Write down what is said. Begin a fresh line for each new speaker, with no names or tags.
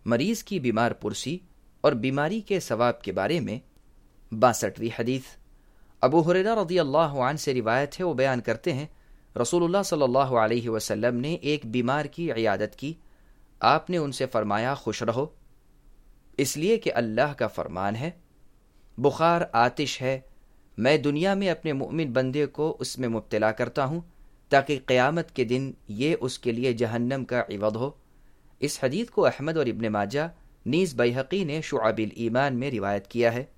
मरीज की बीमार पुरसी और बीमारी के सवाब के बारे में 62वीं हदीस। अबू हुरैरा रज़ियल्लाहु अन्हु से रिवायत है, वो बयान करते हैं रसूलुल्लाह सल्लल्लाहु अलैहि वसल्लम ने एक बीमार की इयादत की। आपने उनसे फरमाया, खुश रहो, इसलिए कि अल्लाह का फरमान है, बुखार आतिश है, मैं दुनिया में अपने मुमिन बंदे को उसमें मुब्तला करता हूँ ताकि क़यामत के दिन ये उसके लिए जहन्नम का इवद हो। इस हदीस को अहमद और इब्न माजा नीज़ बैहक़ी ने शुअबुल ईमान में रिवायत किया है।